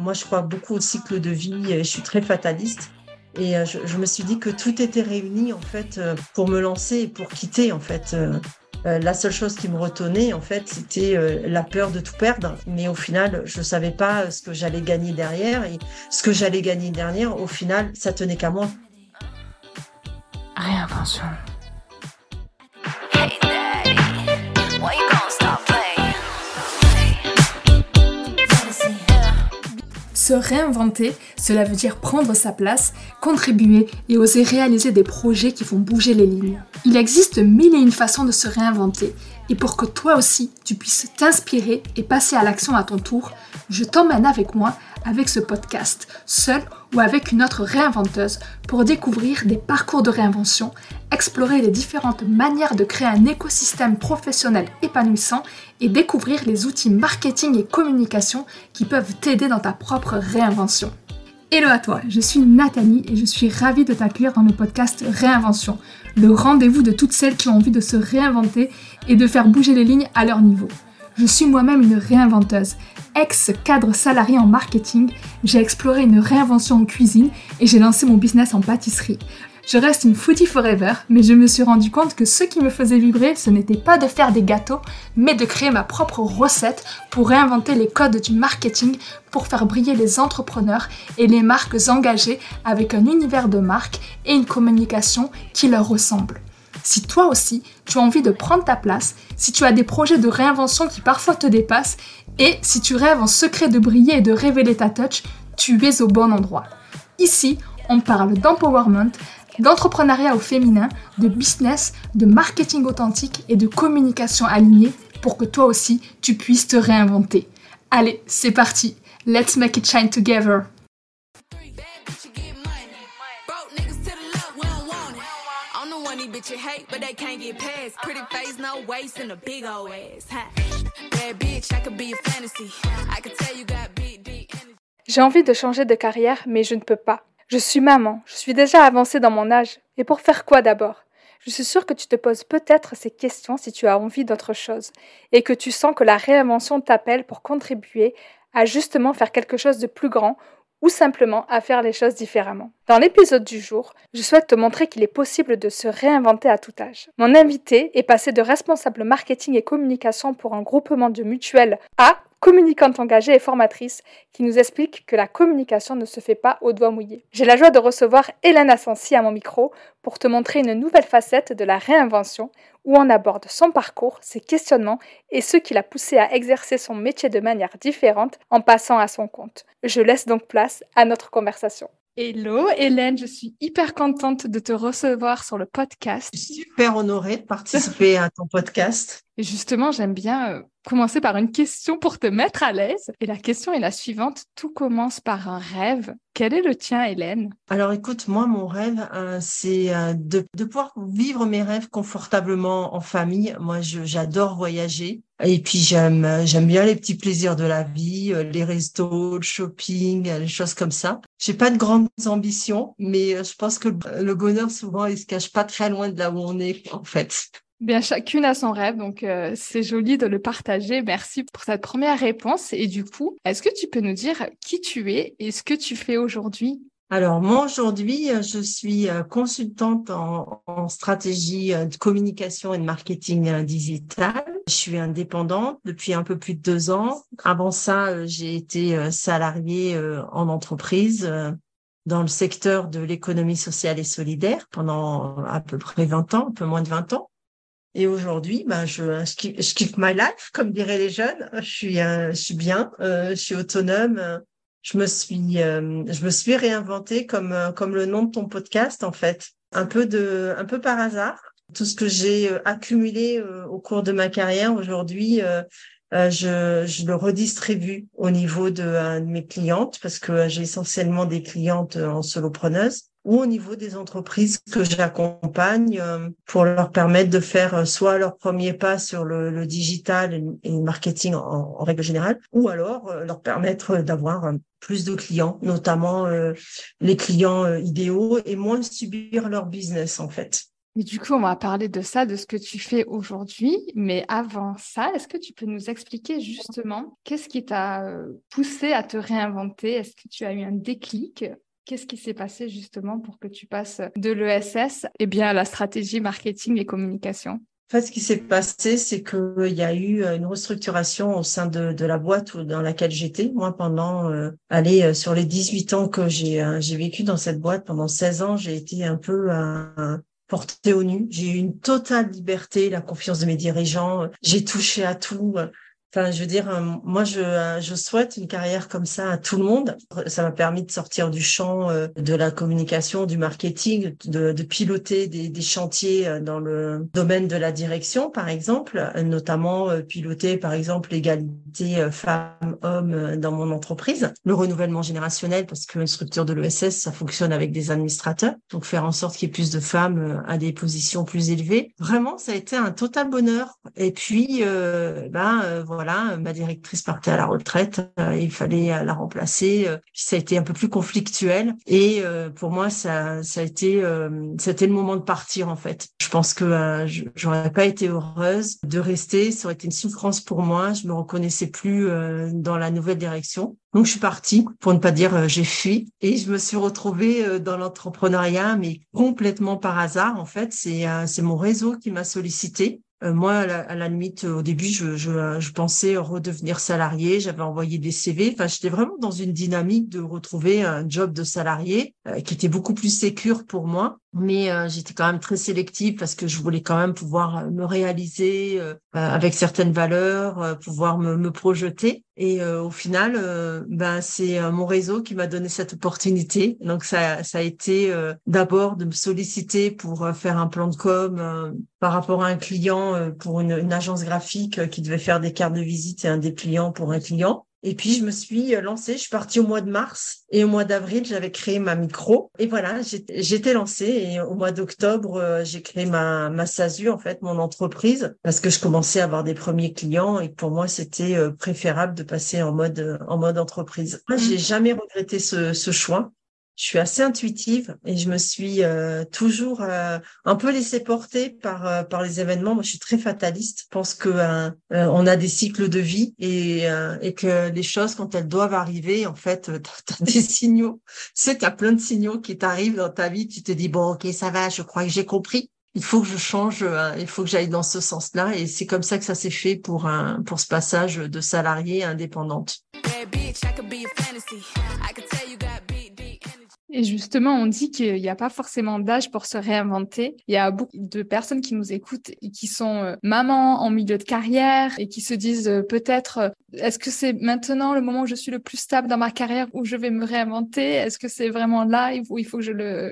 moi, je crois beaucoup au cycle de vie et je suis très fataliste. Et je me suis dit que tout était réuni, en fait, pour me lancer et pour quitter, en fait. La seule chose qui me retenait, en fait, c'était la peur de tout perdre. Mais au final, je ne savais pas ce que j'allais gagner derrière. Et ce que j'allais gagner derrière, au final, ça tenait qu'à moi. Réinvention. Se réinventer, cela veut dire prendre sa place, contribuer et oser réaliser des projets qui font bouger les lignes. Il existe mille et une façons de se réinventer, et pour que toi aussi tu puisses t'inspirer et passer à l'action à ton tour, je t'emmène avec moi avec ce podcast, seul ou avec une autre réinventeuse, pour découvrir des parcours de réinvention, explorer les différentes manières de créer un écosystème professionnel épanouissant et découvrir les outils marketing et communication qui peuvent t'aider dans ta propre réinvention. Hello à toi, je suis Nathalie et je suis ravie de t'accueillir dans le podcast Réinvention, le rendez-vous de toutes celles qui ont envie de se réinventer et de faire bouger les lignes à leur niveau. Je suis moi-même une réinventeuse, ex-cadre salarié en marketing, j'ai exploré une réinvention en cuisine et j'ai lancé mon business en pâtisserie. Je reste une foodie forever, mais je me suis rendu compte que ce qui me faisait vibrer, ce n'était pas de faire des gâteaux, mais de créer ma propre recette pour réinventer les codes du marketing pour faire briller les entrepreneurs et les marques engagées avec un univers de marque et une communication qui leur ressemble. Si toi aussi, tu as envie de prendre ta place, si tu as des projets de réinvention qui parfois te dépassent, et si tu rêves en secret de briller et de révéler ta touch, tu es au bon endroit. Ici, on parle d'empowerment, d'entrepreneuriat au féminin, de business, de marketing authentique et de communication alignée pour que toi aussi, tu puisses te réinventer. Allez, c'est parti! Let's make it shine together! J'ai envie de changer de carrière, mais je ne peux pas. Je suis maman, je suis déjà avancée dans mon âge. Et pour faire quoi d'abord ? Je suis sûre que tu te poses peut-être ces questions si tu as envie d'autre chose et que tu sens que la réinvention t'appelle pour contribuer à justement faire quelque chose de plus grand ou simplement à faire les choses différemment. Dans l'épisode du jour, je souhaite te montrer qu'il est possible de se réinventer à tout âge. Mon invité est passé de responsable marketing et communication pour un groupement de mutuelles à communicante engagée et formatrice qui nous explique que la communication ne se fait pas au doigt mouillé. J'ai la joie de recevoir Hélène Asensi à mon micro pour te montrer une nouvelle facette de la réinvention où on aborde son parcours, ses questionnements et ce qui l'a poussé à exercer son métier de manière différente en passant à son compte. Je laisse donc place à notre conversation. Hello Hélène, je suis hyper contente de te recevoir sur le podcast. Je suis super honorée de participer à ton podcast. Et justement, j'aime bien commencer par une question pour te mettre à l'aise. Et la question est la suivante. Tout commence par un rêve. Quel est le tien, Hélène ? Alors écoute, moi, mon rêve, c'est de pouvoir vivre mes rêves confortablement en famille. Moi, j'adore voyager. Et puis, j'aime bien les petits plaisirs de la vie, les restos, le shopping, les choses comme ça. J'ai pas de grandes ambitions, mais je pense que le bonheur, souvent, il se cache pas très loin de là où on est, en fait. Bien, chacune a son rêve, donc c'est joli de le partager. Merci pour cette première réponse. Et du coup, est-ce que tu peux nous dire qui tu es et ce que tu fais aujourd'hui ? Alors, moi, aujourd'hui, je suis consultante en stratégie de communication et de marketing digital. Je suis indépendante depuis un peu plus de 2 ans. Avant ça, j'ai été salariée en entreprise dans le secteur de l'économie sociale et solidaire pendant à peu près 20 ans, un peu moins de 20 ans. Et aujourd'hui, je kiffe my life, comme diraient les jeunes. Je suis bien, je suis autonome. Je me suis réinventée comme le nom de ton podcast, en fait. Un peu par hasard. Tout ce que j'ai accumulé au cours de ma carrière aujourd'hui, je le redistribue au niveau de mes clientes parce que j'ai essentiellement des clientes en solopreneurs ou au niveau des entreprises que j'accompagne pour leur permettre de faire soit leur premier pas sur le digital et le marketing en règle générale, ou alors leur permettre d'avoir plus de clients, notamment les clients idéaux, et moins subir leur business en fait. Et du coup, on va parler de ça, de ce que tu fais aujourd'hui. Mais avant ça, est-ce que tu peux nous expliquer justement qu'est-ce qui t'a poussé à te réinventer? Est-ce que tu as eu un déclic? Qu'est-ce qui s'est passé justement pour que tu passes de l'ESS à la stratégie marketing et communication? En fait, ce qui s'est passé, c'est qu'il y a eu une restructuration au sein de la boîte dans laquelle j'étais. Moi, pendant, sur les 18 ans que j'ai vécu dans cette boîte, pendant 16 ans, j'ai été un peu portée au nu. J'ai eu une totale liberté, la confiance de mes dirigeants. J'ai touché à tout. Enfin, je veux dire, moi, je souhaite une carrière comme ça à tout le monde. Ça m'a permis de sortir du champ de la communication, du marketing, de piloter des chantiers dans le domaine de la direction, par exemple, notamment piloter, par exemple, l'égalité femmes-hommes dans mon entreprise, le renouvellement générationnel, parce qu'une structure de l'ESS, ça fonctionne avec des administrateurs, donc faire en sorte qu'il y ait plus de femmes à des positions plus élevées. Vraiment, ça a été un total bonheur. Et puis, voilà, ma directrice partait à la retraite, il fallait la remplacer. Ça a été un peu plus conflictuel et pour moi, ça a été, c'était le moment de partir en fait. Je pense que j'aurais pas été heureuse de rester, ça aurait été une souffrance pour moi. Je me reconnaissais plus dans la nouvelle direction. Donc je suis partie, pour ne pas dire j'ai fui, et je me suis retrouvée dans l'entrepreneuriat, mais complètement par hasard en fait. C'est mon réseau qui m'a sollicité. Moi, à la limite, au début, je pensais redevenir salarié. J'avais envoyé des CV. Enfin, j'étais vraiment dans une dynamique de retrouver un job de salarié qui était beaucoup plus sécure pour moi. Mais j'étais quand même très sélective parce que je voulais quand même pouvoir me réaliser avec certaines valeurs, pouvoir me projeter. Et au final, c'est mon réseau qui m'a donné cette opportunité. Donc ça a été d'abord de me solliciter pour faire un plan de com par rapport à un client pour une agence graphique qui devait faire des cartes de visite et un dépliant pour un client. Et puis, je me suis lancée, je suis partie au mois de mars et au mois d'avril, j'avais créé ma micro. Et voilà, j'étais lancée et au mois d'octobre, j'ai créé ma SASU, en fait, mon entreprise, parce que je commençais à avoir des premiers clients et pour moi, c'était préférable de passer en mode entreprise. Moi, j'ai jamais regretté ce choix. Je suis assez intuitive et je me suis toujours un peu laissée porter par les événements. Moi, je suis très fataliste. Je pense que on a des cycles de vie et que les choses, quand elles doivent arriver, en fait, t'as des signaux. Tu sais, t'as plein de signaux qui t'arrivent dans ta vie. Tu te dis bon, ok, ça va. Je crois que j'ai compris. Il faut que je change. Il faut que j'aille dans ce sens-là. Et c'est comme ça que ça s'est fait pour ce passage de salarié à indépendante. Et justement, on dit qu'il n'y a pas forcément d'âge pour se réinventer. Il y a beaucoup de personnes qui nous écoutent et qui sont mamans en milieu de carrière et qui se disent peut-être est-ce que c'est maintenant le moment où je suis le plus stable dans ma carrière où je vais me réinventer? Est-ce que c'est vraiment là où il faut que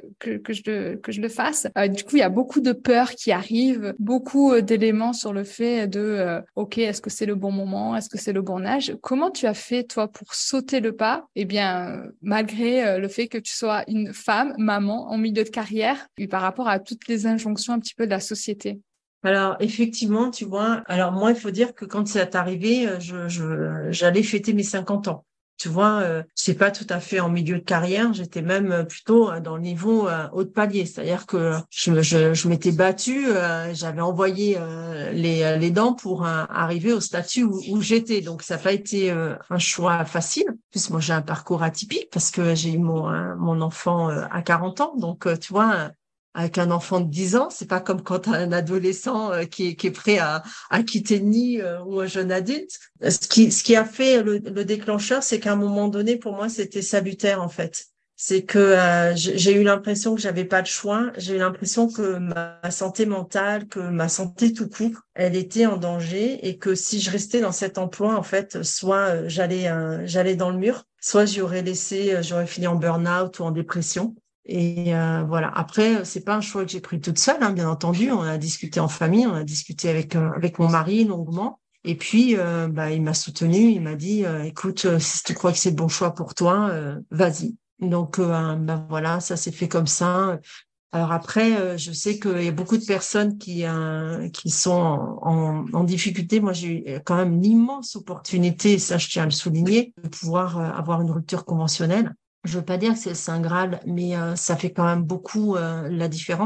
je le fasse? Du coup, il y a beaucoup de peurs qui arrivent, beaucoup d'éléments sur le fait de OK, est-ce que c'est le bon moment? Est-ce que c'est le bon âge? Comment tu as fait, toi, pour sauter le pas? Malgré le fait que tu sois une femme, maman, en milieu de carrière, et par rapport à toutes les injonctions un petit peu de la société. Alors, effectivement, tu vois, alors moi, il faut dire que quand c'est arrivé, j'allais fêter mes 50 ans. Tu vois, c'est pas tout à fait en milieu de carrière, j'étais même plutôt dans le niveau haut de palier. C'est-à-dire que je m'étais battue, j'avais envoyé les dents pour arriver au statut où j'étais. Donc, ça n'a pas été un choix facile. En plus, moi, j'ai un parcours atypique parce que j'ai eu mon enfant à 40 ans. Donc, tu vois, avec un enfant de 10 ans, c'est pas comme quand tu as un adolescent qui est prêt à quitter le nid ou un jeune adulte. Ce qui a fait le déclencheur, c'est qu'à un moment donné, pour moi, c'était salutaire en fait. C'est que j'ai eu l'impression que j'avais pas de choix. J'ai eu l'impression que ma santé mentale, que ma santé tout court, elle était en danger et que si je restais dans cet emploi, en fait, soit j'allais dans le mur, soit j'aurais fini en burn-out ou en dépression. Et voilà. Après, c'est pas un choix que j'ai pris toute seule, hein, bien entendu. On a discuté en famille, on a discuté avec mon mari longuement. Et puis, il m'a soutenue, il m'a dit, écoute, si tu crois que c'est le bon choix pour toi, vas-y. Donc, voilà, ça s'est fait comme ça. Alors après, je sais qu'il y a beaucoup de personnes qui sont en difficulté. Moi, j'ai eu quand même l'immense opportunité, et ça je tiens à le souligner, de pouvoir avoir une rupture conventionnelle. Je veux pas dire que c'est le Saint Graal, mais ça fait quand même beaucoup la différence.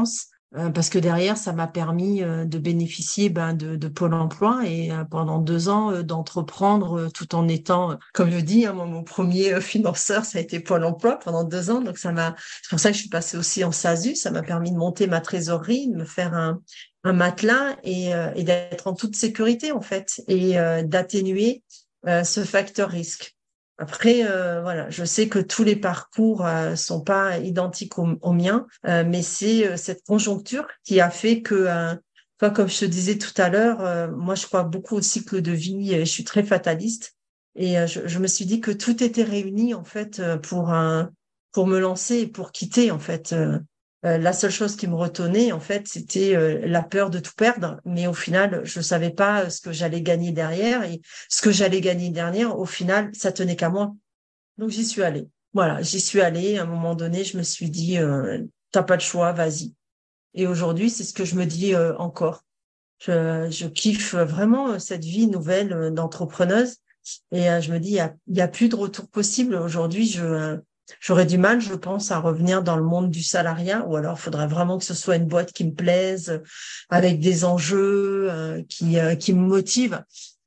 parce que derrière, ça m'a permis de bénéficier de Pôle emploi et pendant 2 ans d'entreprendre tout en étant, comme je dis, hein, mon premier financeur, ça a été Pôle emploi pendant 2 ans. Donc c'est pour ça que je suis passée aussi en SASU. Ça m'a permis de monter ma trésorerie, de me faire un matelas et d'être en toute sécurité en fait et d'atténuer ce facteur risque. Après, voilà, je sais que tous les parcours sont pas identiques au mien, mais c'est cette conjoncture qui a fait que, toi, comme je te disais tout à l'heure, moi, je crois beaucoup au cycle de vie. Et je suis très fataliste, et je me suis dit que tout était réuni en fait pour me lancer et pour quitter en fait. La seule chose qui me retenait en fait, c'était la peur de tout perdre, mais au final, je savais pas ce que j'allais gagner derrière et ce que j'allais gagner derrière, au final, ça tenait qu'à moi. Donc j'y suis allée. Voilà, j'y suis allée. À un moment donné, je me suis dit, t'as pas de choix, vas-y. Et aujourd'hui, c'est ce que je me dis encore. Je kiffe vraiment cette vie nouvelle d'entrepreneuse. Et je me dis, il y a plus de retour possible. Aujourd'hui, j'aurais du mal, je pense, à revenir dans le monde du salariat. Ou alors, il faudrait vraiment que ce soit une boîte qui me plaise, avec des enjeux qui me motivent.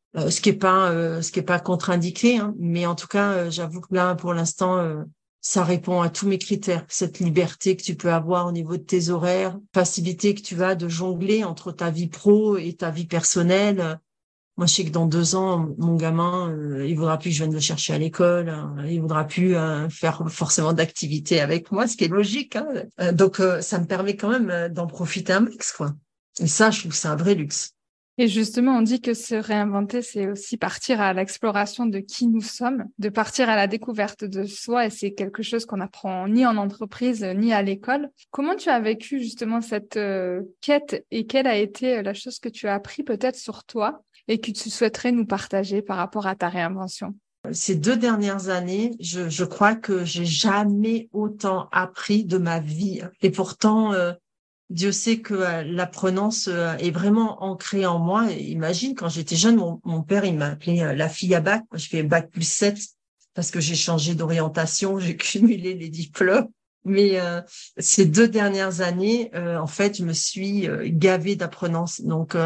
Ce qui est pas contre-indiqué, hein. Mais en tout cas, j'avoue que là, pour l'instant, ça répond à tous mes critères. Cette liberté que tu peux avoir au niveau de tes horaires, facilité que tu as de jongler entre ta vie pro et ta vie personnelle. Moi, je sais que dans 2 ans, mon gamin, il voudra plus que je vienne le chercher à l'école, hein. Il voudra plus faire forcément d'activités avec moi, ce qui est logique, hein. Donc, ça me permet quand même d'en profiter un max, quoi. Et ça, je trouve que c'est un vrai luxe. Et justement, on dit que se réinventer, c'est aussi partir à l'exploration de qui nous sommes, de partir à la découverte de soi, et c'est quelque chose qu'on apprend ni en entreprise, ni à l'école. Comment tu as vécu justement cette quête et quelle a été la chose que tu as appris peut-être sur toi et que tu souhaiterais nous partager par rapport à ta réinvention? Ces 2 dernières années, je crois que j'ai jamais autant appris de ma vie. Et pourtant, Dieu sait que l'apprenance est vraiment ancrée en moi. Et imagine, quand j'étais jeune, mon père, il m'a appelé la fille à bac. Moi, je fais bac+7 parce que j'ai changé d'orientation, j'ai cumulé les diplômes. Mais ces 2 dernières années, en fait, je me suis gavée d'apprenance. Donc,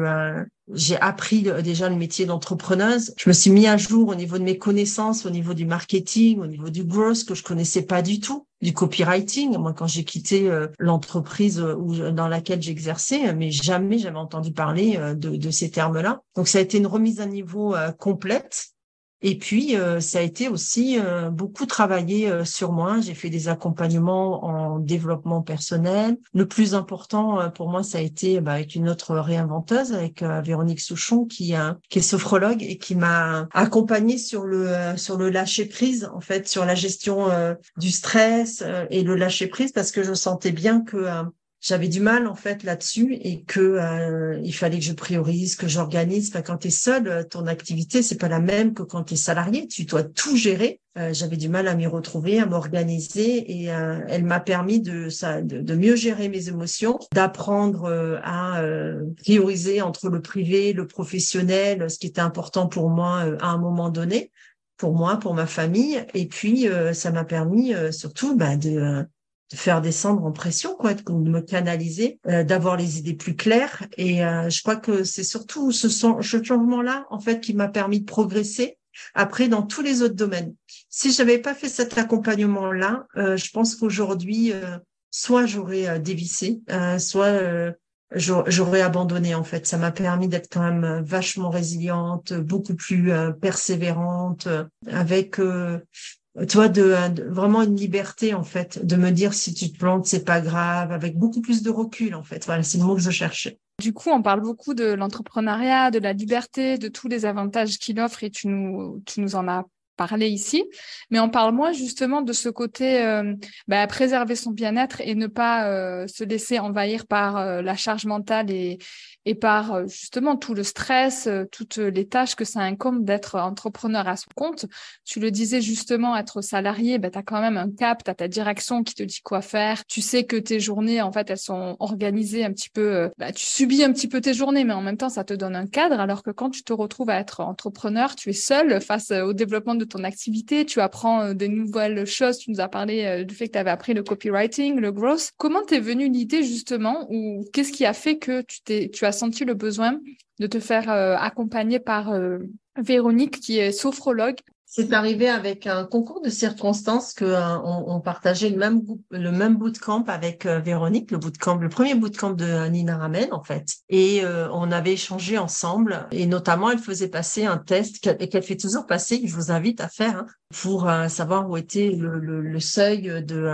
j'ai appris déjà le métier d'entrepreneuse. Je me suis mis à jour au niveau de mes connaissances, au niveau du marketing, au niveau du growth que je connaissais pas du tout, du copywriting. Moi, quand j'ai quitté l'entreprise dans laquelle j'exerçais, mais jamais j'avais entendu parler de ces termes-là. Donc, ça a été une remise à niveau complète. Et puis, ça a été aussi beaucoup travaillé sur moi. J'ai fait des accompagnements en développement personnel. Le plus important pour moi, ça a été avec une autre réinventeuse, avec Véronique Souchon, qui est sophrologue et qui m'a accompagnée sur le lâcher prise, en fait, sur la gestion du stress et le lâcher prise, parce que je sentais bien que j'avais du mal en fait là-dessus et que il fallait que je priorise, que j'organise. Enfin, quand tu es seul, ton activité c'est pas la même que quand tu es salarié. Tu dois tout gérer. J'avais du mal à m'y retrouver, à m'organiser et elle m'a permis de mieux gérer mes émotions, d'apprendre à prioriser entre le privé, le professionnel, ce qui était important pour moi à un moment donné, pour moi, pour ma famille. Et puis ça m'a permis surtout de faire descendre en pression, quoi, de me canaliser, d'avoir les idées plus claires. Et je crois que c'est surtout ce changement-là, en fait, qui m'a permis de progresser après dans tous les autres domaines. Si j'avais pas fait cet accompagnement-là, je pense qu'aujourd'hui, soit j'aurais dévissé, soit j'aurais abandonné, en fait. Ça m'a permis d'être quand même vachement résiliente, beaucoup plus persévérante, avec tu vois, vraiment une liberté, en fait, de me dire si tu te plantes, c'est pas grave, avec beaucoup plus de recul, en fait. Voilà, c'est le mot que je cherchais. Du coup, on parle beaucoup de l'entrepreneuriat, de la liberté, de tous les avantages qu'il offre et tu nous en as parlé ici. Mais on parle moins justement de ce côté préserver son bien-être et ne pas se laisser envahir par la charge mentale et par justement tout le stress, toutes les tâches que ça incombe d'être entrepreneur à son compte. Tu le disais justement, être salarié, tu as quand même un cap, tu as ta direction qui te dit quoi faire. Tu sais que tes journées, en fait, elles sont organisées un petit peu, tu subis un petit peu tes journées, mais en même temps, ça te donne un cadre, alors que quand tu te retrouves à être entrepreneur, tu es seul face au développement de ton activité, tu apprends des nouvelles choses. Tu nous as parlé du fait que tu avais appris le copywriting, le growth. Comment t'es venue l'idée justement, ou qu'est-ce qui a fait que tu as senti le besoin de te faire accompagner par Véronique, qui est sophrologue? C'est arrivé avec un concours de circonstances que on partageait le même bootcamp avec Véronique, le premier bootcamp de Nina Ramen en fait. Et on avait échangé ensemble et notamment elle faisait passer un test qu'elle fait toujours passer, que je vous invite à faire pour savoir où était le seuil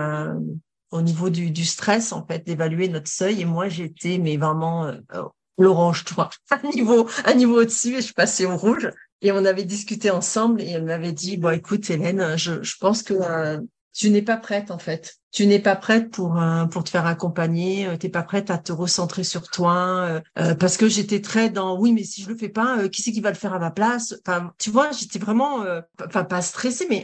au niveau du stress en fait, d'évaluer notre seuil. Et moi j'étais mais vraiment l'orange, toi, un niveau au-dessus et je passais au rouge. Et on avait discuté ensemble et elle m'avait dit, bon, écoute, Hélène, je pense que tu n'es pas prête, en fait. Tu n'es pas prête pour te faire accompagner. T'es pas prête à te recentrer sur toi. Parce que j'étais très dans, oui, mais si je le fais pas, qui c'est qui va le faire à ma place? Enfin, tu vois, j'étais vraiment, enfin, pas stressée, mais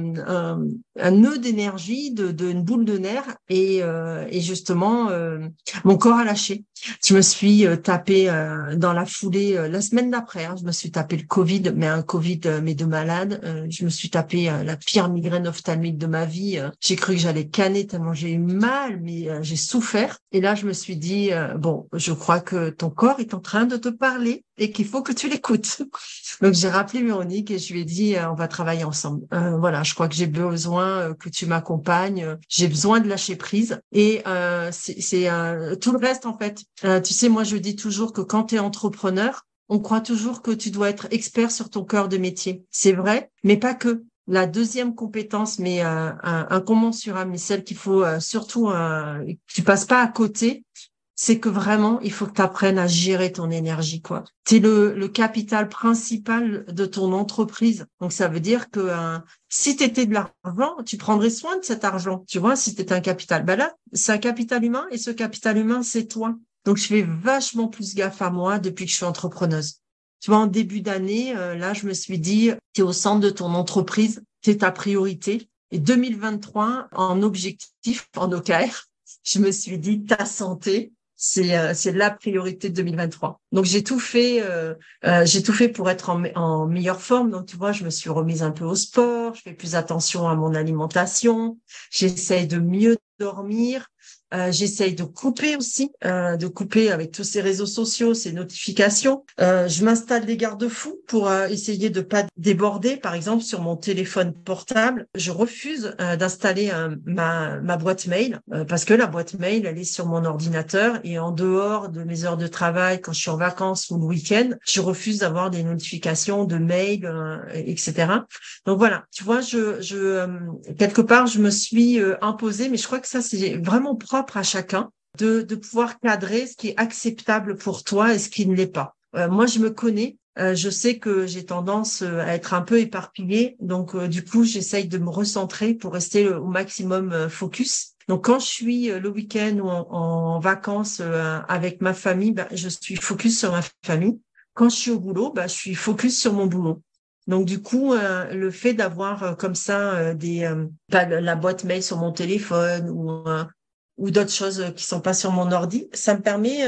un nœud d'énergie, une boule de nerfs. Et justement, mon corps a lâché. Je me suis tapé dans la foulée la semaine d'après. Je me suis tapé le Covid, mais un Covid mais de malade. Je me suis tapé la pire migraine ophtalmique de ma vie. J'ai cru que j'allais canner tellement j'ai eu mal, mais j'ai souffert. Et là, je me suis dit bon, je crois que ton corps est en train de te parler et qu'il faut que tu l'écoutes. Donc j'ai rappelé Véronique et je lui ai dit on va travailler ensemble. Voilà, je crois que j'ai besoin que tu m'accompagnes. J'ai besoin de lâcher prise et c'est tout le reste en fait. Tu sais, moi je dis toujours que quand tu es entrepreneur, on croit toujours que tu dois être expert sur ton cœur de métier. C'est vrai, mais pas que. La deuxième compétence, mais incommensurable, mais celle qu'il faut surtout que tu passes pas à côté, c'est que vraiment, il faut que tu apprennes à gérer ton énergie, quoi. C'est le capital principal de ton entreprise. Donc, ça veut dire que si tu étais de l'argent, tu prendrais soin de cet argent. Tu vois, si tu étais un capital. Ben là, c'est un capital humain et ce capital humain, c'est toi. Donc, je fais vachement plus gaffe à moi depuis que je suis entrepreneuse. Tu vois, en début d'année, là, je me suis dit, tu es au centre de ton entreprise, c'est ta priorité. Et 2023, en objectif, en OKR, je me suis dit, ta santé, c'est la priorité de 2023. Donc j'ai tout fait pour être en meilleure forme. Donc tu vois, je me suis remise un peu au sport, je fais plus attention à mon alimentation, j'essaye de mieux dormir. J'essaye de couper aussi, de couper avec tous ces réseaux sociaux, ces notifications. Je m'installe des garde-fous pour essayer de pas déborder. Par exemple, sur mon téléphone portable, je refuse d'installer ma boîte mail parce que la boîte mail, elle est sur mon ordinateur et en dehors de mes heures de travail, quand je suis en vacances ou le week-end, je refuse d'avoir des notifications de mails, etc. Donc voilà, tu vois, quelque part, je me suis imposée, mais je crois que ça, c'est vraiment propre à chacun de pouvoir cadrer ce qui est acceptable pour toi et ce qui ne l'est pas. Moi, je me connais. Je sais que j'ai tendance à être un peu éparpillée. Donc, du coup, j'essaye de me recentrer pour rester au maximum focus. Donc, quand je suis le week-end ou en vacances avec ma famille, je suis focus sur ma famille. Quand je suis au boulot, je suis focus sur mon boulot. Donc du coup, le fait d'avoir comme ça la boîte mail sur mon téléphone ou d'autres choses qui sont pas sur mon ordi, ça me permet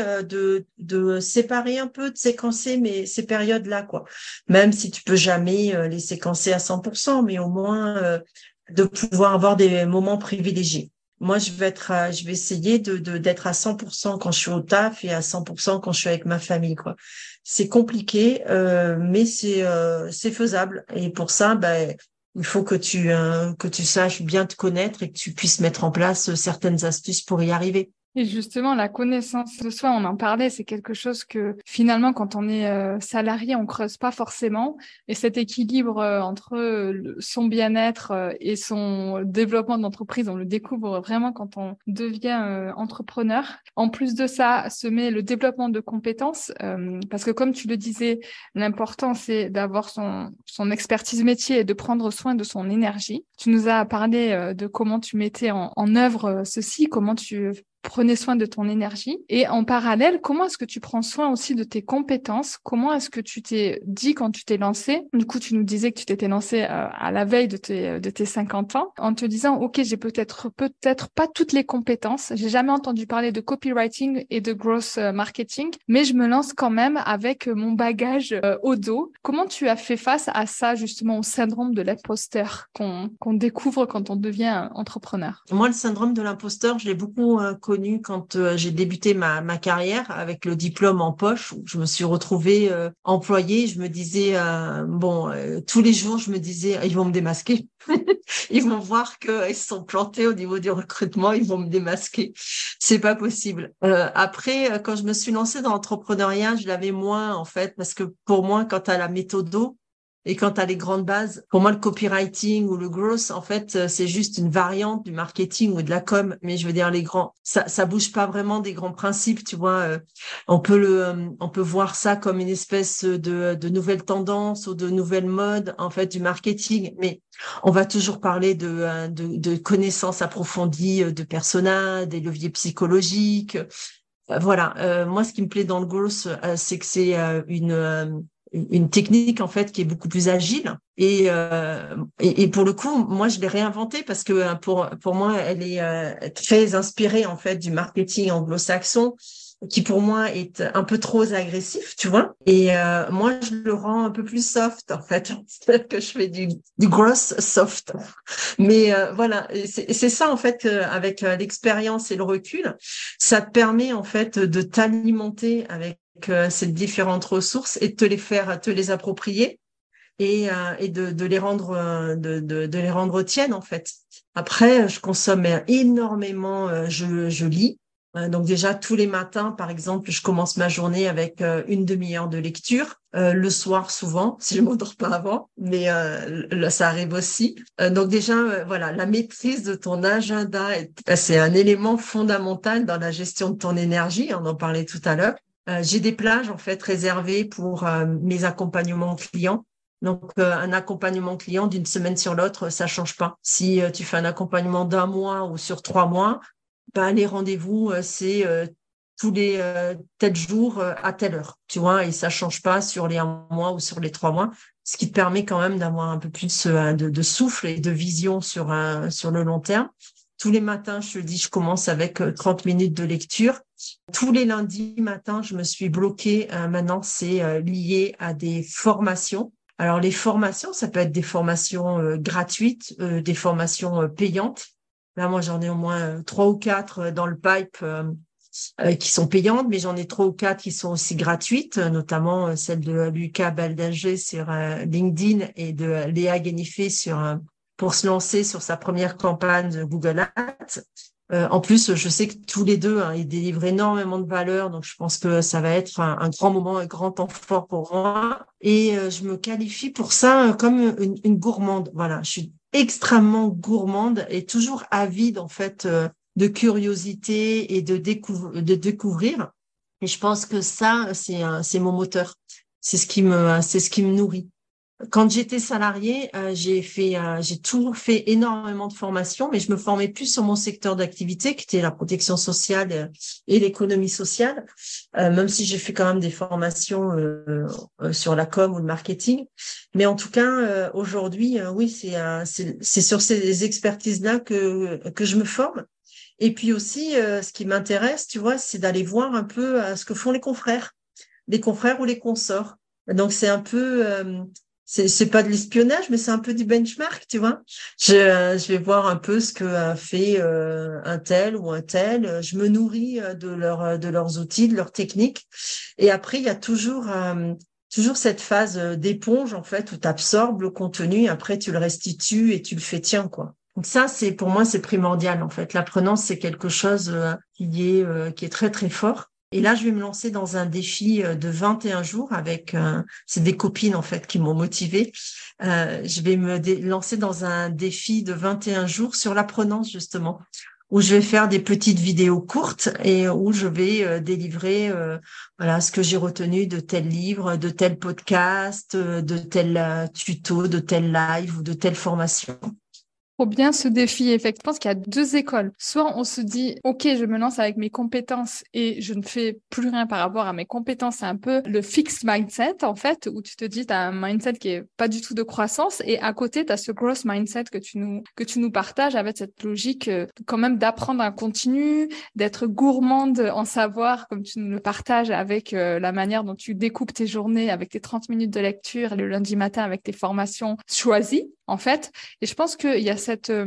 de séparer un peu, de séquencer ces périodes-là, quoi. Même si tu peux jamais les séquencer à 100%, mais au moins de pouvoir avoir des moments privilégiés. Moi, je vais essayer d'être à 100% quand je suis au taf et à 100% quand je suis avec ma famille, quoi. C'est compliqué, mais c'est faisable. Et pour ça, il faut que tu saches bien te connaître et que tu puisses mettre en place certaines astuces pour y arriver. Et justement, la connaissance de soi, on en parlait, c'est quelque chose que finalement, quand on est salarié, on creuse pas forcément. Et cet équilibre entre son bien-être et son développement d'entreprise, on le découvre vraiment quand on devient entrepreneur. En plus de ça, se met le développement de compétences, parce que comme tu le disais, l'important, c'est d'avoir son expertise métier et de prendre soin de son énergie. Tu nous as parlé de comment tu mettais en œuvre ceci, comment tu prenais soin de ton énergie. Et en parallèle, comment est-ce que tu prends soin aussi de tes compétences? Comment est-ce que tu t'es dit quand tu t'es lancé? Du coup, tu nous disais que tu t'étais lancé à la veille de tes 50 ans en te disant, OK, j'ai peut-être pas toutes les compétences. J'ai jamais entendu parler de copywriting et de growth marketing, mais je me lance quand même avec mon bagage au dos. Comment tu as fait face à ça, justement, au syndrome de l'imposteur qu'on découvre quand on devient entrepreneur? Moi, le syndrome de l'imposteur, je l'ai beaucoup connu quand j'ai débuté ma carrière avec le diplôme en poche, où je me suis retrouvée employée. Je me disais, tous les jours, je me disais, ils vont me démasquer. Ils vont voir qu'ils se sont plantés au niveau du recrutement, ils vont me démasquer. C'est pas possible. Après, quand je me suis lancée dans l'entrepreneuriat, je l'avais moins, en fait, parce que pour moi, quand tu as la méthodo, et quand tu as les grandes bases, pour moi, le copywriting ou le growth, en fait, c'est juste une variante du marketing ou de la com. Mais je veux dire, ça bouge pas vraiment des grands principes, tu vois. On peut voir ça comme une espèce de nouvelle tendance ou de nouvelle mode, en fait, du marketing. Mais on va toujours parler de connaissances approfondies de personas, des leviers psychologiques. Voilà. Moi, ce qui me plaît dans le growth, c'est que c'est une technique en fait qui est beaucoup plus agile et pour le coup moi je l'ai réinventée parce que pour moi elle est très inspirée en fait du marketing anglo-saxon qui pour moi est un peu trop agressif, tu vois. Et moi, je le rends un peu plus soft, en fait. C'est-à-dire que je fais du gross soft. Mais voilà, et c'est ça, en fait, avec l'expérience et le recul, ça te permet, en fait, de t'alimenter avec ces différentes ressources et de te les approprier et de les rendre de les rendre tiennes, en fait. Après, je consomme énormément, je lis. Donc déjà, tous les matins, par exemple, je commence ma journée avec une demi-heure de lecture. Le soir, souvent, si je ne m'endors pas avant, mais ça arrive aussi. Donc déjà, voilà, la maîtrise de ton agenda, c'est un élément fondamental dans la gestion de ton énergie. On en parlait tout à l'heure. J'ai des plages, en fait, réservées pour mes accompagnements clients. Donc, un accompagnement client d'une semaine sur l'autre, ça change pas. Si tu fais un accompagnement d'un mois ou sur 3 mois, ben, les rendez-vous, c'est tous les tel jour à telle heure, tu vois, et ça change pas sur les 1 mois ou sur les 3 mois, ce qui te permet quand même d'avoir un peu plus de souffle et de vision sur le long terme. Tous les matins, je te dis, je commence avec 30 minutes de lecture. Tous les lundis matins, je me suis bloquée. Maintenant, c'est lié à des formations. Alors, les formations, ça peut être des formations gratuites, des formations payantes. Là, moi, j'en ai au moins 3 ou 4 dans le pipe qui sont payantes, mais j'en ai 3 ou 4 qui sont aussi gratuites, notamment celle de Lucas Baldinger sur LinkedIn et de Léa Guénifé pour se lancer sur sa première campagne de Google Ads. En plus, je sais que tous les deux, ils délivrent énormément de valeur, donc je pense que ça va être un grand moment, un grand temps fort pour moi. Et je me qualifie pour ça comme une gourmande. Voilà, je suis extrêmement gourmande et toujours avide en fait de curiosité et de découvrir. Et je pense que ça, c'est mon moteur. C'est ce qui me nourrit. Quand j'étais salariée, j'ai toujours fait énormément de formations, mais je me formais plus sur mon secteur d'activité, qui était la protection sociale et l'économie sociale, même si j'ai fait quand même des formations sur la com ou le marketing. Mais en tout cas, aujourd'hui, oui, c'est sur ces expertises-là que je me forme. Et puis aussi, ce qui m'intéresse, tu vois, c'est d'aller voir un peu ce que font les confrères ou les consorts. Donc, c'est un peu c'est pas de l'espionnage, mais c'est un peu du benchmark, tu vois. Je vais voir un peu ce que a fait un tel ou un tel. Je me nourris de leurs outils, de leurs techniques. Et après, il y a toujours cette phase d'éponge, en fait, où tu absorbes le contenu, après tu le restitues et tu le fais tien, quoi. Donc ça, pour moi, c'est primordial, en fait. L'apprenance, c'est quelque chose qui est très, très fort. Et là, je vais me lancer dans un défi de 21 jours avec, c'est des copines en fait qui m'ont motivée. Je vais me lancer dans un défi de 21 jours sur l'apprenance justement, où je vais faire des petites vidéos courtes et où je vais délivrer voilà ce que j'ai retenu de tel livre, de tel podcast, de tel tuto, de tel live ou de telle formation. Trop bien ce défi. Effectivement, je pense qu'il y a deux écoles. Soit on se dit, OK, je me lance avec mes compétences et je ne fais plus rien par rapport à mes compétences. C'est un peu le fixed mindset, en fait, où tu te dis, tu as un mindset qui est pas du tout de croissance. Et à côté, tu as ce growth mindset que tu nous partages avec cette logique quand même d'apprendre en continu, d'être gourmande en savoir, comme tu nous le partages avec la manière dont tu découpes tes journées avec tes 30 minutes de lecture et le lundi matin avec tes formations choisies, en fait. Et je pense qu'il y a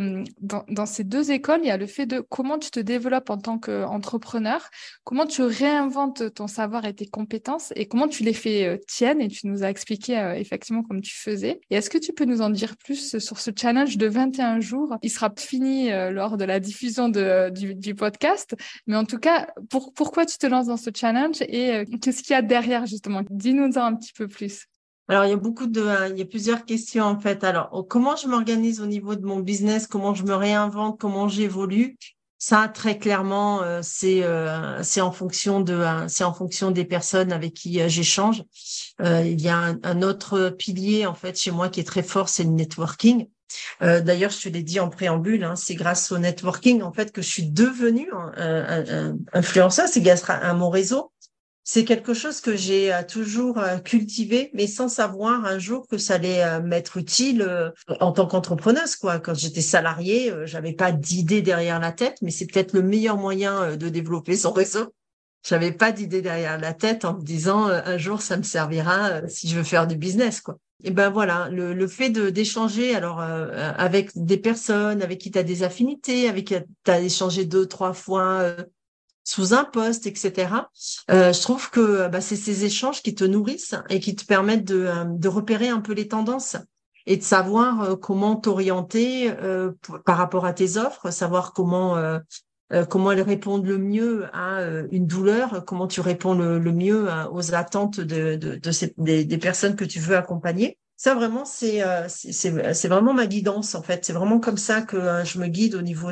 dans ces deux écoles, il y a le fait de comment tu te développes en tant qu'entrepreneur, comment tu réinventes ton savoir et tes compétences et comment tu les fais tiennes. Et tu nous as expliqué effectivement comme tu faisais. Et est-ce que tu peux nous en dire plus sur ce challenge de 21 jours? Il sera fini lors de la diffusion du podcast. Mais en tout cas, pourquoi tu te lances dans ce challenge et qu'est-ce qu'il y a derrière justement? Dis-nous-en un petit peu plus. Alors, il y a plusieurs questions en fait. Alors, comment je m'organise au niveau de mon business, comment je me réinvente, comment j'évolue? Ça, très clairement, c'est en fonction c'est en fonction des personnes avec qui j'échange. Il y a un autre pilier en fait chez moi qui est très fort, c'est le networking. D'ailleurs, je te l'ai dit en préambule, hein, c'est grâce au networking en fait que je suis devenue influenceuse. C'est grâce à mon réseau. C'est quelque chose que j'ai toujours cultivé, mais sans savoir un jour que ça allait m'être utile en tant qu'entrepreneuse, quoi. Quand j'étais salariée, j'avais pas d'idée derrière la tête, mais c'est peut-être le meilleur moyen de développer son réseau. J'avais pas d'idée derrière la tête en me disant un jour ça me servira si je veux faire du business, quoi. Et ben voilà, le fait d'échanger alors avec des personnes avec qui tu as des affinités, avec qui tu as échangé 2, 3 fois sous un poste, etc. Je trouve que c'est ces échanges qui te nourrissent et qui te permettent de repérer un peu les tendances et de savoir comment t'orienter par rapport à tes offres, savoir comment elles répondent le mieux à une douleur, comment tu réponds le mieux aux attentes des personnes que tu veux accompagner. Ça vraiment c'est vraiment ma guidance en fait. C'est vraiment comme ça que je me guide au niveau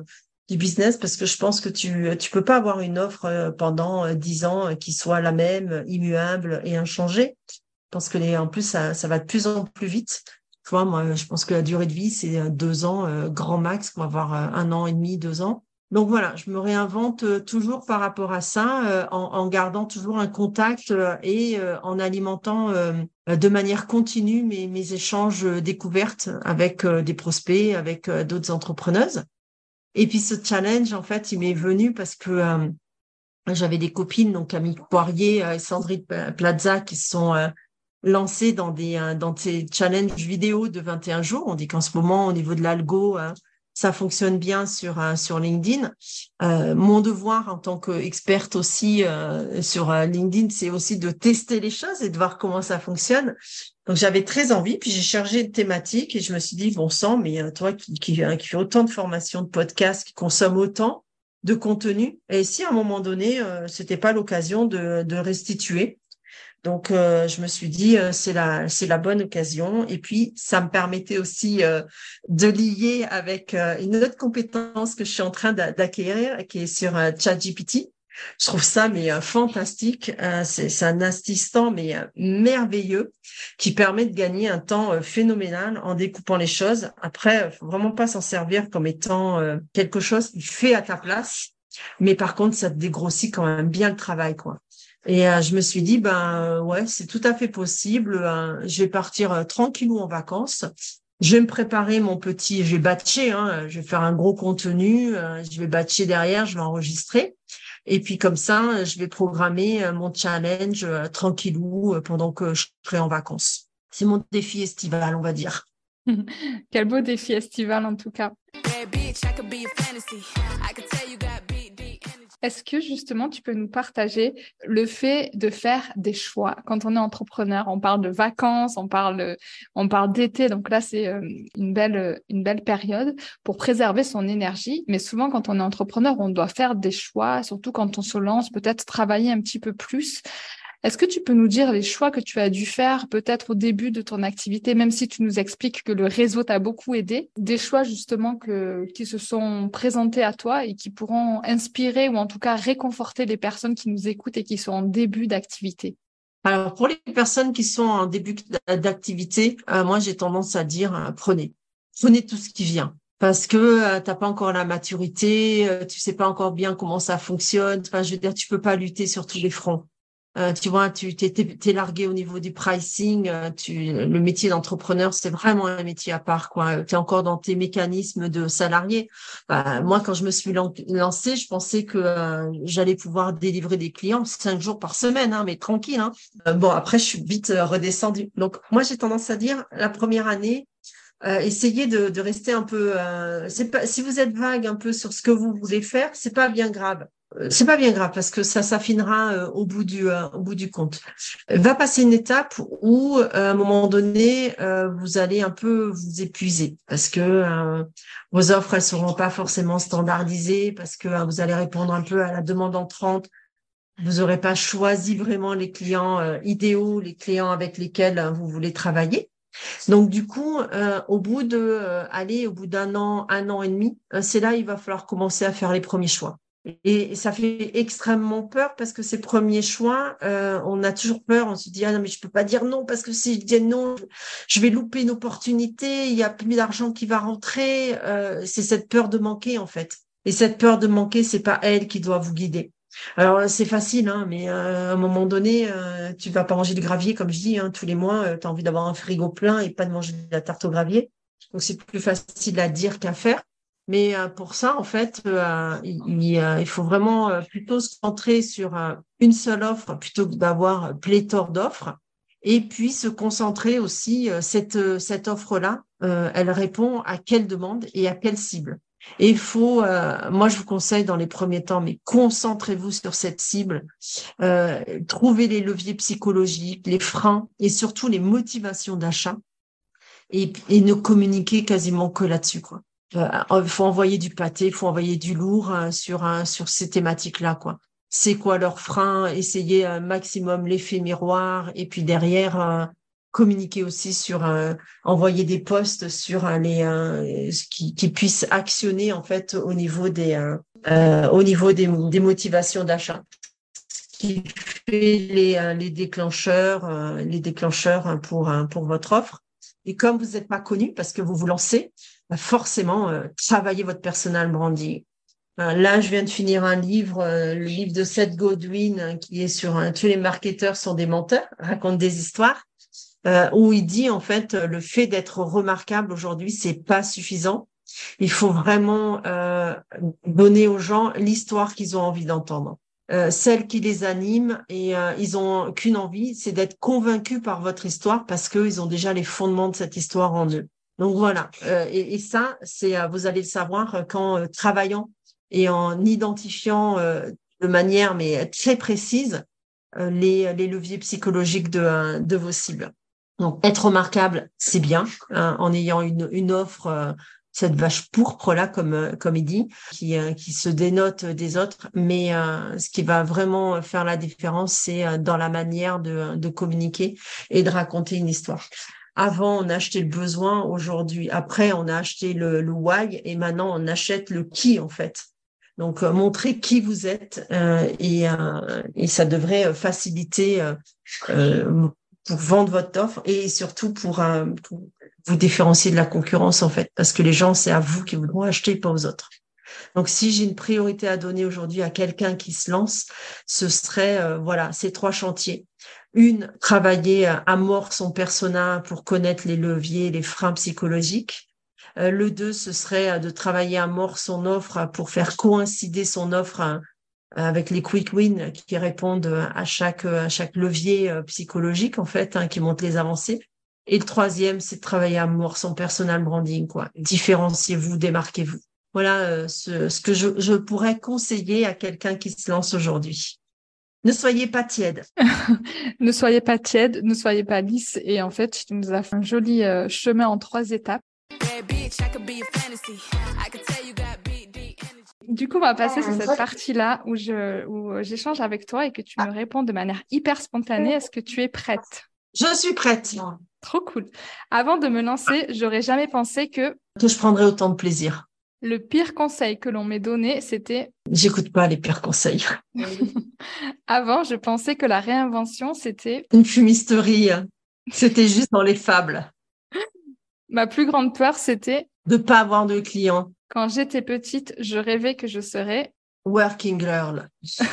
du business parce que je pense que tu peux pas avoir une offre pendant 10 ans qui soit la même, immuable et inchangée. Je pense que en plus ça va de plus en plus vite. Tu vois, moi je pense que la durée de vie c'est 2 ans grand max, on va avoir 1 an et demi, 2 ans. Donc voilà, je me réinvente toujours par rapport à ça, en gardant toujours un contact et en alimentant de manière continue mes échanges découvertes avec des prospects, avec d'autres entrepreneuses. Et puis ce challenge, en fait, il m'est venu parce que j'avais des copines, donc Camille Poirier et Sandrine Plaza, qui se sont lancées dans ces challenges vidéo de 21 jours. On dit qu'en ce moment, au niveau de l'algo, ça fonctionne bien sur LinkedIn. Mon devoir en tant qu'experte aussi sur LinkedIn, c'est aussi de tester les choses et de voir comment ça fonctionne. Donc j'avais très envie, puis j'ai chargé de thématiques et je me suis dit, bon sang, mais toi qui fais autant de formations, de podcasts, qui consomme autant de contenu, et si à un moment donné, c'était pas l'occasion de restituer. Donc je me suis dit, c'est la bonne occasion. Et puis ça me permettait aussi de lier avec une autre compétence que je suis en train d'acquérir, qui est sur ChatGPT. Je trouve ça fantastique. C'est un assistant merveilleux qui permet de gagner un temps phénoménal en découpant les choses. Après, faut vraiment pas s'en servir comme étant quelque chose qui fait à ta place, mais par contre, ça te dégrossit quand même bien le travail, quoi. Et je me suis dit, ouais, c'est tout à fait possible. Je vais partir tranquillou en vacances. Je vais me préparer je vais batcher, hein, je vais faire un gros contenu, je vais batcher derrière, je vais enregistrer. Et puis comme ça, je vais programmer mon challenge tranquillou pendant que je serai en vacances. C'est mon défi estival, on va dire. Quel beau défi estival en tout cas. Est-ce que justement tu peux nous partager le fait de faire des choix? Quand on est entrepreneur, on parle de vacances, on parle d'été, donc là c'est une belle période pour préserver son énergie. Mais souvent quand on est entrepreneur, on doit faire des choix, surtout quand on se lance, peut-être travailler un petit peu plus. Est-ce que tu peux nous dire les choix que tu as dû faire peut-être au début de ton activité, même si tu nous expliques que le réseau t'a beaucoup aidé, des choix justement qui se sont présentés à toi et qui pourront inspirer ou en tout cas réconforter les personnes qui nous écoutent et qui sont en début d'activité? Alors, pour les personnes qui sont en début d'activité, moi, j'ai tendance à dire prenez. prenez tout ce qui vient. Parce que t'as pas encore la maturité, tu sais pas encore bien comment ça fonctionne. Enfin, je veux dire, tu peux pas lutter sur tous les fronts. Tu vois, t'es largué au niveau du pricing. Le métier d'entrepreneur, c'est vraiment un métier à part, quoi. T'es encore dans tes mécanismes de salarié. Bah, moi, quand je me suis lancée, je pensais que j'allais pouvoir délivrer des clients 5 jours par semaine, hein, mais tranquille. Hein. Bon, après, je suis vite redescendue. Donc, moi, j'ai tendance à dire, la première année, essayez de rester un peu. C'est pas, si vous êtes vague un peu sur ce que vous voulez faire, c'est pas bien grave. C'est pas bien grave parce que ça s'affinera au bout du compte. Va passer une étape où, à un moment donné, vous allez un peu vous épuiser parce que vos offres elles seront pas forcément standardisées parce que vous allez répondre un peu à la demande entrante. Vous n'aurez pas choisi vraiment les clients idéaux, les clients avec lesquels vous voulez travailler. Donc du coup, au bout d'un an et demi, c'est là il va falloir commencer à faire les premiers choix. Et ça fait extrêmement peur parce que ces premiers choix, on a toujours peur. On se dit ah non mais je peux pas dire non parce que si je dis non, je vais louper une opportunité. Il y a plus d'argent qui va rentrer. C'est cette peur de manquer en fait. Et cette peur de manquer, c'est pas elle qui doit vous guider. Alors c'est facile, hein, mais à un moment donné, tu vas pas manger du gravier, comme je dis, hein, tous les mois, tu as envie d'avoir un frigo plein et pas de manger de la tarte au gravier. Donc c'est plus facile à dire qu'à faire. Mais pour ça, en fait, il faut vraiment plutôt se centrer sur une seule offre plutôt que d'avoir pléthore d'offres. Et puis se concentrer aussi, cette offre-là, elle répond à quelle demande et à quelle cible. Et il faut, moi je vous conseille dans les premiers temps, mais concentrez-vous sur cette cible, trouvez les leviers psychologiques, les freins et surtout les motivations d'achat et ne communiquez quasiment que là-dessus, quoi. Il faut envoyer du pâté, il faut envoyer du lourd sur ces thématiques-là, quoi. C'est quoi leurs freins? Essayez un maximum l'effet miroir et puis derrière communiquer aussi sur envoyer des posts sur qui puissent actionner en fait au niveau des motivations d'achat. Ce qui fait les déclencheurs pour votre offre. Et comme vous n'êtes pas connu parce que vous vous lancez, bah forcément, travaillez votre personal branding. Là, je viens de finir un livre, le livre de Seth Godin, qui est sur tous les marketeurs sont des menteurs, raconte des histoires, où il dit en fait le fait d'être remarquable aujourd'hui, c'est pas suffisant. Il faut vraiment donner aux gens l'histoire qu'ils ont envie d'entendre. Celle qui les anime et ils ont qu'une envie, c'est d'être convaincus par votre histoire parce qu'ils ont déjà les fondements de cette histoire en eux. Donc voilà, et ça, vous allez le savoir qu'en travaillant et en identifiant de manière mais très précise les leviers psychologiques de vos cibles. Donc être remarquable, c'est bien, hein, en ayant une offre cette vache pourpre là comme il dit qui se dénote des autres, mais ce qui va vraiment faire la différence c'est dans la manière de communiquer et de raconter une histoire. Avant on a acheté le besoin, aujourd'hui après on a acheté le why et maintenant on achète le qui en fait. Donc montrer qui vous êtes et ça devrait faciliter pour vendre votre offre et surtout pour vous différencier de la concurrence en fait, parce que les gens, c'est à vous qui voudront acheter, pas aux autres. Donc, si j'ai une priorité à donner aujourd'hui à quelqu'un qui se lance, ce serait voilà ces 3 chantiers. Une, travailler à mort son persona pour connaître les leviers, les freins psychologiques. Le 2, ce serait de travailler à mort son offre pour faire coïncider son offre avec les quick wins qui répondent à chaque levier psychologique en fait, hein, qui montrent les avancées. Et le 3e, c'est de travailler à mort son personal branding, quoi. Différenciez-vous, démarquez-vous. Voilà ce que je pourrais conseiller à quelqu'un qui se lance aujourd'hui. Ne soyez pas tiède. Ne soyez pas tiède, ne soyez pas lisse. Et en fait, tu nous as fait un joli chemin en 3 étapes. Du coup, on va passer sur cette partie-là où j'échange avec toi et que tu me réponds de manière hyper spontanée. Est-ce que tu es prête? Je suis prête. Trop cool. Avant de me lancer, j'aurais jamais pensé que je prendrais autant de plaisir. Le pire conseil que l'on m'ait donné, c'était... J'écoute pas les pires conseils. Avant, je pensais que la réinvention, c'était... Une fumisterie. C'était juste dans les fables. Ma plus grande peur, c'était de pas avoir de clients. quand j'étais petite, je rêvais que je serais Working girl.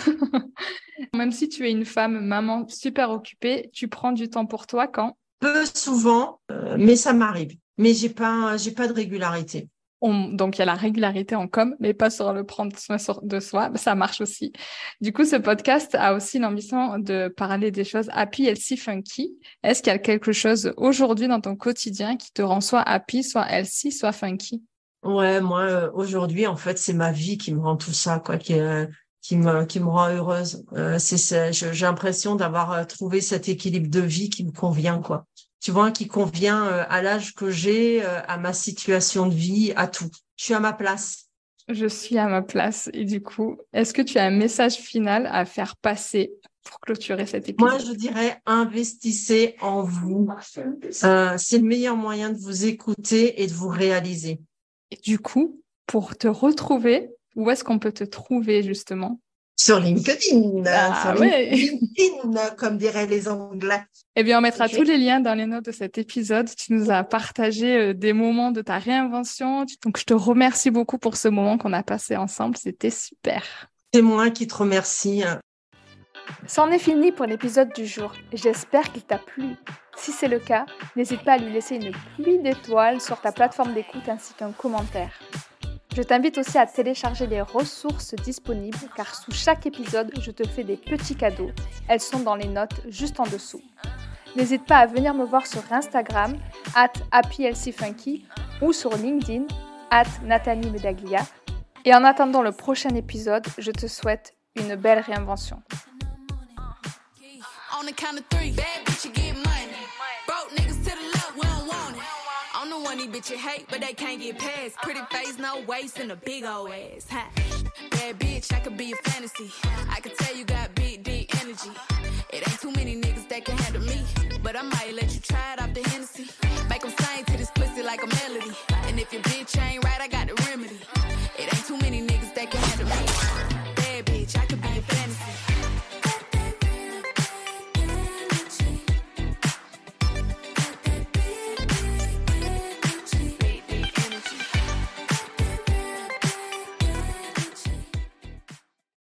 Même si tu es une femme, maman super occupée, tu prends du temps pour toi quand Peu souvent, mais ça m'arrive. Mais j'ai pas de régularité. Donc, il y a la régularité en com, mais pas sur le prendre soin de soi. Ça marche aussi. Du coup, ce podcast a aussi l'ambition de parler des choses happy, healthy, funky. Est-ce qu'il y a quelque chose aujourd'hui dans ton quotidien qui te rend soit happy, soit healthy, soit funky? Ouais, moi, aujourd'hui, en fait, c'est ma vie qui me rend tout ça, quoi, qui me rend heureuse. J'ai l'impression d'avoir trouvé cet équilibre de vie qui me convient, quoi. Tu vois, qui convient à l'âge que j'ai, à ma situation de vie, à tout. Je suis à ma place. Je suis à ma place. Et du coup, est-ce que tu as un message final à faire passer pour clôturer cet Moi, épisode? je dirais, investissez en vous. C'est le meilleur moyen de vous écouter et de vous réaliser. Et du coup, pour te retrouver, où est-ce qu'on peut te trouver justement? Sur LinkedIn, Ah ouais! LinkedIn, comme diraient les Anglais. Eh bien, on mettra Okay. tous les liens dans les notes de cet épisode. Tu nous as partagé des moments de ta réinvention. Donc, je te remercie beaucoup pour ce moment qu'on a passé ensemble. C'était super. C'est moi qui te remercie. C'en est fini pour l'épisode du jour. J'espère qu'il t'a plu. Si c'est le cas, n'hésite pas à lui laisser une pluie d'étoiles sur ta plateforme d'écoute ainsi qu'un commentaire. Je t'invite aussi à télécharger les ressources disponibles car sous chaque épisode, je te fais des petits cadeaux. Elles sont dans les notes juste en dessous. N'hésite pas à venir me voir sur Instagram @happyhealthyfunky ou sur LinkedIn @NathalieMedaglia. Et en attendant le prochain épisode, je te souhaite une belle réinvention. On the count of 3, bad bitch, you get money. Broke niggas to the left, we don't want it. I'm the one these bitches hate, but they can't get past. Pretty face, no waist, and a big old ass. Huh? Bad bitch, I could be a fantasy. I could tell you got big, deep energy. It ain't too many niggas that can handle me, but I might let you try it off the Hennessy.